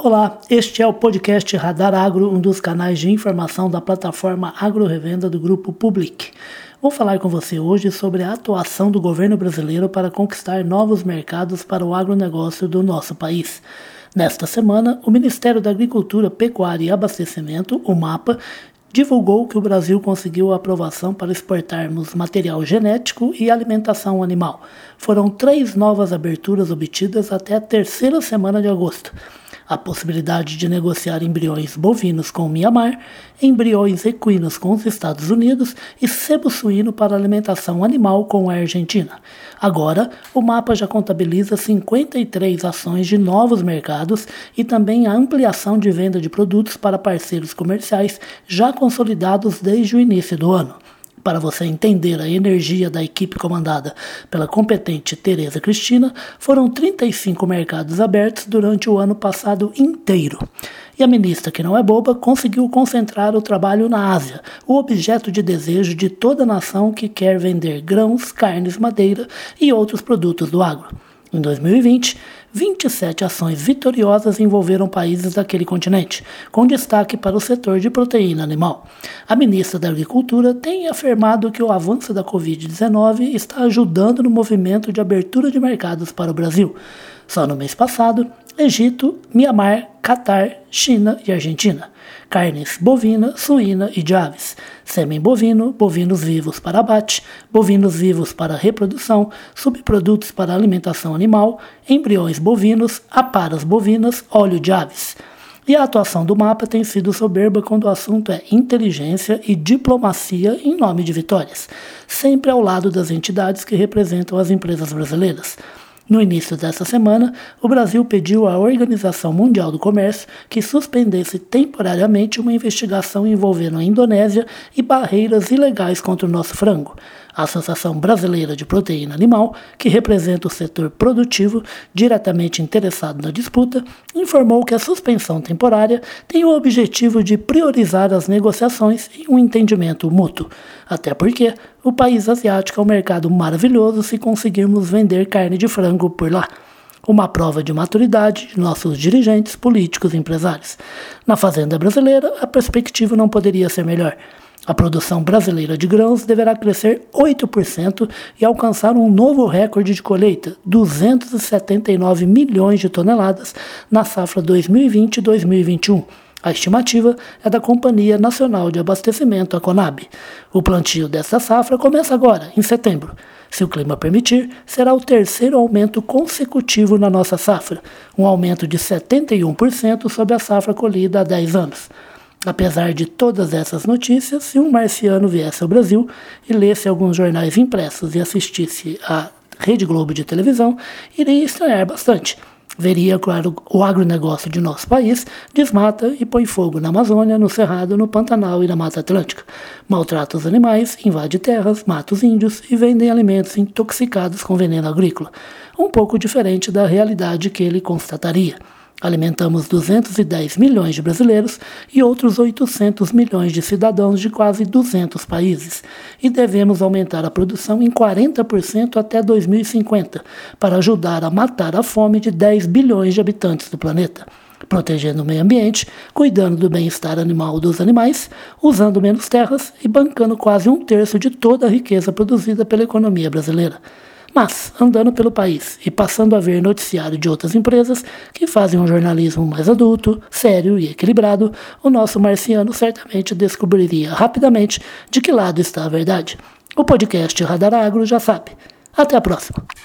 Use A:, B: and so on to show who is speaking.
A: Olá, este é o podcast Radar Agro, um dos canais de informação da plataforma Agro-Revenda do Grupo Public. Vou falar com você hoje sobre a atuação do governo brasileiro para conquistar novos mercados para o agronegócio do nosso país. Nesta semana, o Ministério da Agricultura, Pecuária e Abastecimento, o MAPA, divulgou que o Brasil conseguiu a aprovação para exportarmos material genético e alimentação animal. Foram 3 novas aberturas obtidas até a terceira semana de agosto. A possibilidade de negociar embriões bovinos com o Mianmar, embriões equinos com os Estados Unidos e sebo suíno para alimentação animal com a Argentina. Agora, o MAPA já contabiliza 53 ações de novos mercados e também a ampliação de venda de produtos para parceiros comerciais já consolidados desde o início do ano. Para você entender a energia da equipe comandada pela competente Tereza Cristina, foram 35 mercados abertos durante o ano passado inteiro. E a ministra, que não é boba, conseguiu concentrar o trabalho na Ásia, o objeto de desejo de toda nação que quer vender grãos, carnes, madeira e outros produtos do agro. Em 2020, 27 ações vitoriosas envolveram países daquele continente, com destaque para o setor de proteína animal. A ministra da Agricultura tem afirmado que o avanço da Covid-19 está ajudando no movimento de abertura de mercados para o Brasil. Só no mês passado, Egito, Mianmar, Catar, China e Argentina. Carnes bovina, suína e de aves. Sêmen bovino, bovinos vivos para abate, bovinos vivos para reprodução, subprodutos para alimentação animal, embriões bovinos, aparas bovinas, óleo de aves. E a atuação do MAPA tem sido soberba quando o assunto é inteligência e diplomacia em nome de vitórias, sempre ao lado das entidades que representam as empresas brasileiras. No início dessa semana, o Brasil pediu à Organização Mundial do Comércio que suspendesse temporariamente uma investigação envolvendo a Indonésia e barreiras ilegais contra o nosso frango. A Associação Brasileira de Proteína Animal, que representa o setor produtivo diretamente interessado na disputa, informou que a suspensão temporária tem o objetivo de priorizar as negociações e um entendimento mútuo. Até porque o país asiático é um mercado maravilhoso se conseguirmos vender carne de frango por lá. Uma prova de maturidade de nossos dirigentes, políticos e empresários. Na fazenda brasileira, a perspectiva não poderia ser melhor. A produção brasileira de grãos deverá crescer 8% e alcançar um novo recorde de colheita, 279 milhões de toneladas, na safra 2020-2021. A estimativa é da Companhia Nacional de Abastecimento, a Conab. O plantio desta safra começa agora, em setembro. Se o clima permitir, será o terceiro aumento consecutivo na nossa safra, um aumento de 71% sobre a safra colhida há 10 anos. Apesar de todas essas notícias, se um marciano viesse ao Brasil e lesse alguns jornais impressos e assistisse à Rede Globo de televisão, iria estranhar bastante. Veria, claro, o agronegócio de nosso país desmata e põe fogo na Amazônia, no Cerrado, no Pantanal e na Mata Atlântica. Maltrata os animais, invade terras, mata os índios e vendem alimentos intoxicados com veneno agrícola. Um pouco diferente da realidade que ele constataria. Alimentamos 210 milhões de brasileiros e outros 800 milhões de cidadãos de quase 200 países. E devemos aumentar a produção em 40% até 2050, para ajudar a matar a fome de 10 bilhões de habitantes do planeta. Protegendo o meio ambiente, cuidando do bem-estar animal dos animais, usando menos terras e bancando quase 1/3 de toda a riqueza produzida pela economia brasileira. Mas, andando pelo país e passando a ver noticiário de outras empresas que fazem um jornalismo mais adulto, sério e equilibrado, o nosso marciano certamente descobriria rapidamente de que lado está a verdade. O podcast Radar Agro já sabe. Até a próxima!